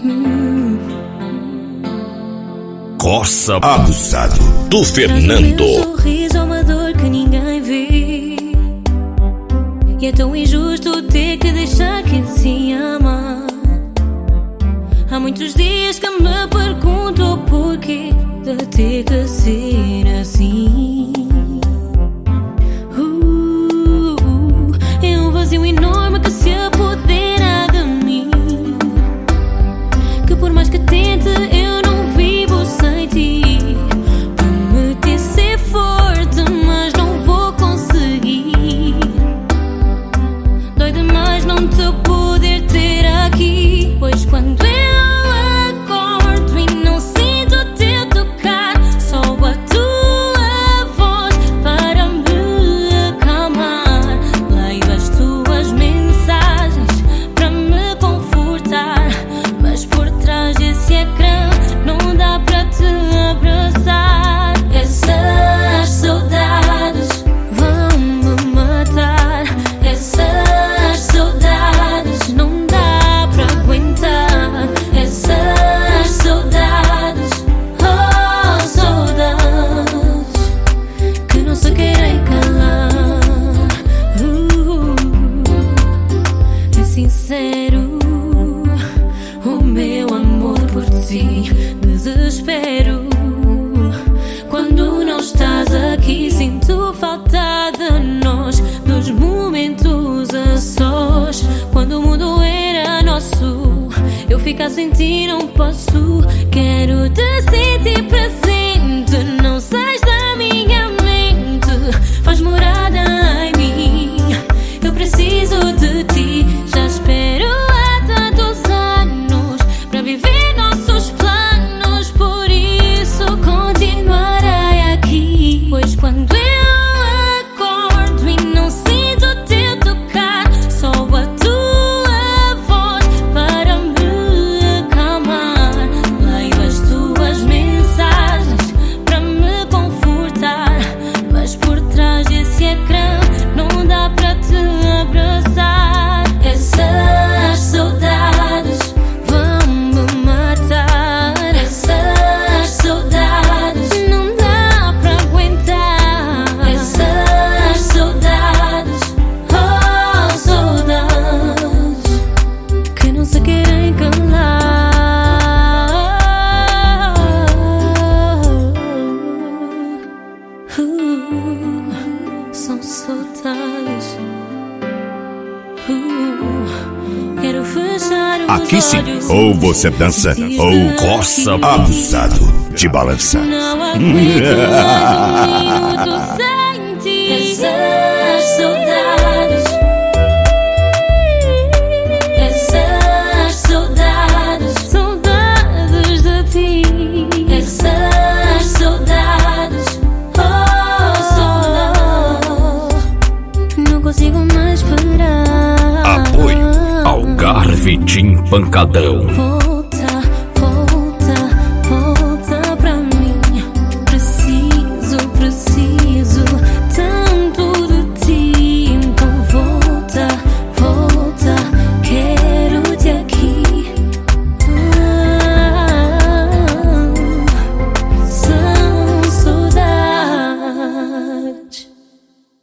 Coça Abusado do Fernando. Um sorriso é uma dor que ninguém vê, e é tão injusto ter que deixar quem se ama. Há muitos dias que me pergunto o porquê de ter que ser assim. É um vazio enorme que se apodera de mim, que por mais que tente eu não vivo sem ti. Prometi ser forte, mas não vou conseguir. Dói demais não te poder ter aqui, pois quando eu acordo e não sinto o teu tocar, só a tua voz para me acalmar. Leio as tuas mensagens para me confortar, mas por trás desse ecrã não dá para te abraçar. Essas saudades vão me matar. Essas saudades não dá para aguentar. Essas saudades, oh saudades, que não se querem calar. É sincero o meu amor por ti. Desespero quando não estás aqui. Sinto falta de nós, dos momentos a sós. Quando o mundo era nosso, eu ficar sem ti não posso. Quero te sentir presente, não sais da minha mente. Faz morada em mim, eu preciso de ti. Já espero há tantos anos para viver nossos planos, por isso continuarei aqui. Pois quando eu acordo e não sinto o teu tocar, só a tua voz para me acalmar. Leio as tuas mensagens para me confortar, mas por trás desse ecrã não dá para te abraçar. Essas saudades vão me matar. Essas saudades não dá para aguentar. Essas saudades, oh saudades, que não se querem calar. São saudades. Quero fechar os Aqui sim, olhos ou você dança e ou coça abusado de balança. não aguento mais um minuto sem ti. Essas saudades, essas saudades, saudades de ti. Essas saudades, oh saudades, não consigo mais parar. Apoio Algarve Tim Pancadão.